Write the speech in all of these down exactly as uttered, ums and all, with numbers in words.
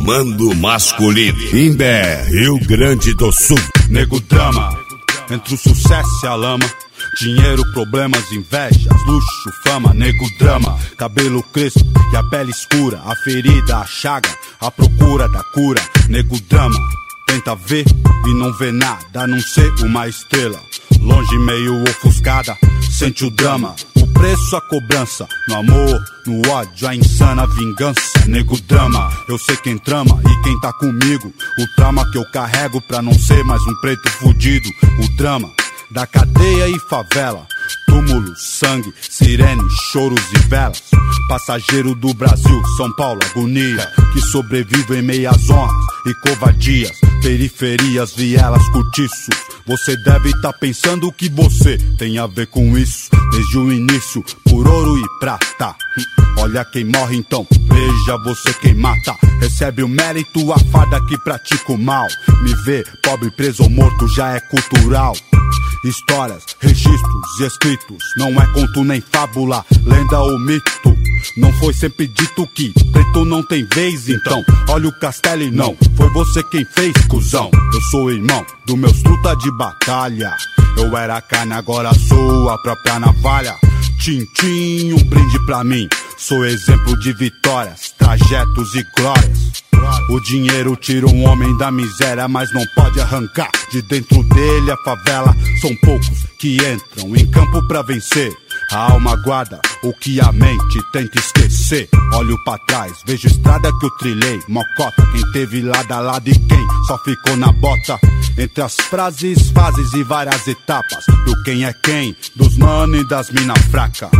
Comando masculino. Imbé, Rio Grande do Sul. Nego drama, entre o sucesso e a lama. Dinheiro, problemas, invejas, luxo, fama. Nego drama, cabelo crespo e a pele escura. A ferida, a chaga, a procura da cura. Nego drama, tenta ver e não vê nada, a não ser uma estrela. Longe, meio ofuscada, sente o drama. O preço, a cobrança, no amor, no ódio, a insana vingança. Nego drama, eu sei quem trama e quem tá comigo. O trauma que eu carrego pra não ser mais um preto fudido. O drama da cadeia e favela, túmulo, sangue, sirene, choros e velas. Passageiro do Brasil, São Paulo, agonia, que sobrevive em meias honras e covardias. Periferias, vielas, cortiços. Você deve estar tá pensando que você tem a ver com isso. Desde o início, por ouro e prata. Olha quem morre então, veja você quem mata. Recebe o mérito, a farda que pratica o mal. Me ver pobre, preso ou morto já é cultural. Histórias, registros e escritos, não é conto nem fábula, lenda ou mito. Não foi sempre dito que preto não tem vez, então olha o castelo e não foi você quem fez, cuzão. Eu sou irmão dos meus truta de batalha. Eu era carne, agora sou a própria navalha. Tintim, um brinde pra mim. Sou exemplo de vitórias, trajetos e glórias. O dinheiro tira um homem da miséria, mas não pode arrancar de dentro dele a favela. São poucos que entram em campo pra vencer. A alma guarda o que a mente tenta esquecer. Olho pra trás, vejo estrada que eu trilhei. Mocota, quem teve lado a lado e quem só ficou na bota. Entre as frases, fases e várias etapas, do quem é quem, dos mano e das mina fraca.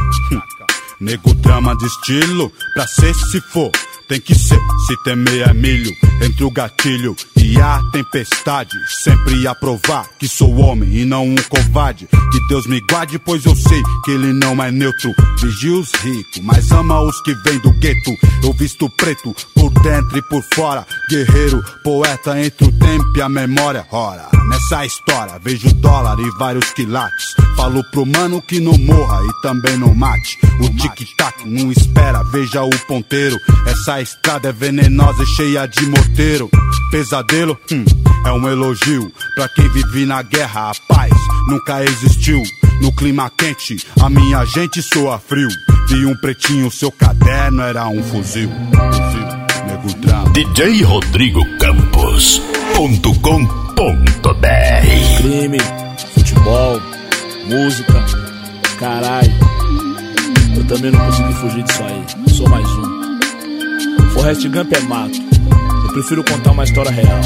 Nego drama de estilo, pra ser se for, tem que ser, se temer é milho. Entre o gatilho e a tempestade, sempre a provar que sou homem e não um covarde. Que Deus me guarde, pois eu sei que ele não é neutro. Vigia os ricos, mas ama os que vêm do gueto. Eu visto preto, por dentro e por fora. Guerreiro, poeta entre o tempo e a memória. Ora, nessa história vejo dólar e vários quilates. Falo pro mano que não morra e também não mate. O tic-tac não espera, veja o ponteiro. Essa estrada é venenosa e cheia de morteiro. Pesadelo, hum, é um elogio pra quem vive na guerra. A paz nunca existiu. No clima quente, a minha gente soa frio. Vi um pretinho, seu caderno era um fuzil. Fuzil, nego drama. D J Rodrigo Campos ponto com ponto b r. Crime, futebol, música, caralho. Eu também não consegui fugir disso aí. Sou mais um. Forrest Gump é mato. Eu prefiro contar uma história real.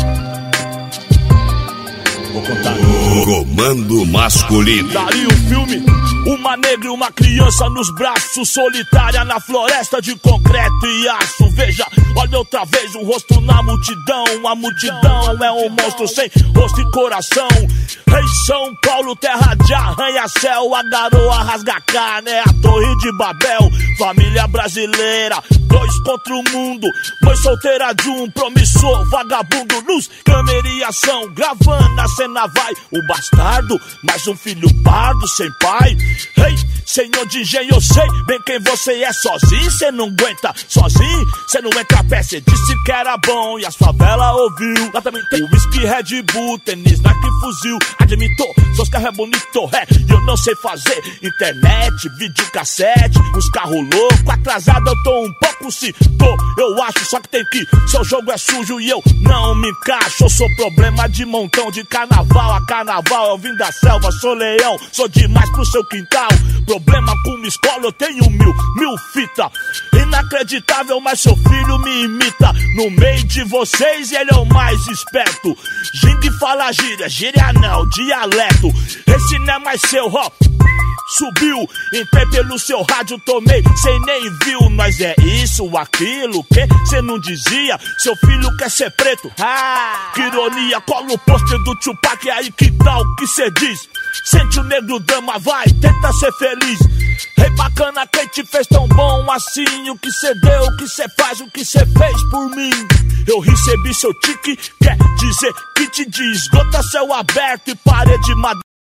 Vou contar. Comando masculino. Daria um filme, uma negra e uma criança nos braços, solitária na floresta de concreto e aço. Veja, olha outra vez o rosto na multidão. A multidão é um monstro sem rosto e coração. Rei São Paulo, terra de arranha-céu. A garoa rasga carne, é a torre de Babel. Família brasileira, dois contra o mundo. Mãe solteira de um promissor vagabundo. Luz, câmera e ação, gravando a cena vai. O bastardo, mais um filho pardo sem pai. Rei, senhor de engenho, eu sei bem quem você é. Sozinho cê não aguenta, sozinho cê não entra a pé. Cê disse que era bom e as favelas ouviu. Lá também tem whisky, Red Bull, tênis, Nike, fuzil. Admitou, seus carros é bonito, é, e eu não sei fazer. Internet, videocassete, uns carros loucos. Atrasado eu tô um pouco, se tô, eu acho. Só que tem que, seu jogo é sujo e eu não me encaixo. Eu sou problema de montão, de carnaval a carnaval. Eu vim da selva, sou leão, sou demais pro seu quintal. Problema com uma escola, eu tenho mil, mil fita. Inacreditável, mas seu filho me imita. No meio de vocês ele é o mais esperto. Gingue fala gíria, gíria não, dialeto. Esse não é mais seu, ó. Subiu, entrei pelo seu rádio, tomei, cê nem viu. Nós é isso, aquilo, que cê não dizia. Seu filho quer ser preto, ah, que ironia. Cola o pôster do Tupac, é aí que tal que cê diz. Sente o negro drama, vai, tenta ser feliz. Rei bacana, quem te fez tão bom assim? O que cê deu, o que cê faz, o que cê fez por mim? Eu recebi seu tique, quer dizer que te diz. Gota céu aberto e parede madeira.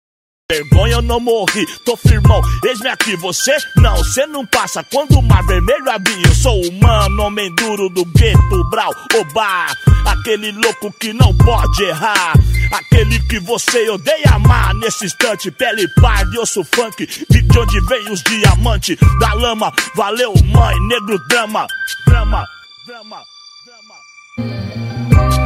Vergonha, eu não morri, tô firmão, eis-me aqui, você não, cê não passa quando o mar vermelho abrir. Eu sou humano, homem duro do gueto, brau, oba, aquele louco que não pode errar, aquele que você odeia amar. Nesse instante, pele parda, osso funk, de onde vem os diamantes da lama. Valeu, mãe, negro drama, drama, drama, drama.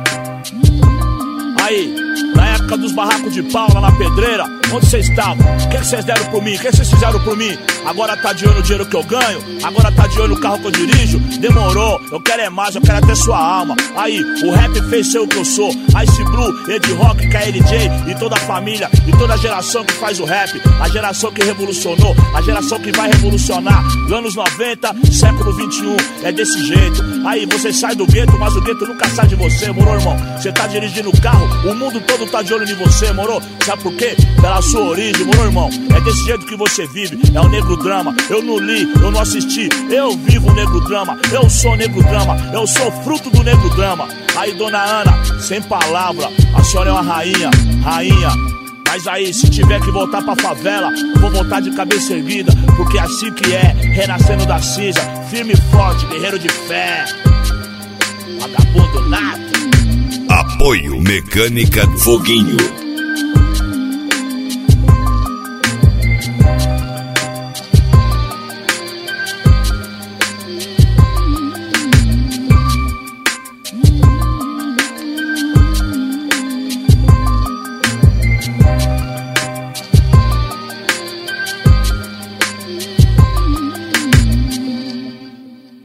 Aí, na época dos barracos de pau lá na pedreira, onde vocês estavam? O que vocês deram por mim? O que vocês fizeram por mim? Agora tá de olho no dinheiro que eu ganho? Agora tá de olho no carro que eu dirijo? Demorou, eu quero é mais, eu quero até sua alma. Aí, o rap fez ser o que eu sou. Ice Blue, Ed Rock, K L J e toda a família e toda a geração que faz o rap. A geração que revolucionou, a geração que vai revolucionar. Anos noventa, século vinte e um, é desse jeito. Aí, você sai do gueto, mas o gueto nunca sai de você, moro, irmão? Você tá dirigindo o carro, o mundo todo tá de olho em você, moro? Sabe por quê? Pela sua origem, moro, irmão? É desse jeito que você vive, é o negro drama. Eu não li, eu não assisti, eu vivo o negro drama. Eu sou o negro drama, eu sou fruto do negro drama. Aí, dona Ana, sem palavra, a senhora é uma rainha, rainha. Mas aí, se tiver que voltar pra favela, vou voltar de cabeça erguida, porque é assim que é, renascendo da cinza, firme e forte, guerreiro de fé. Vagabundo nato. Apoio Mecânica Foguinho.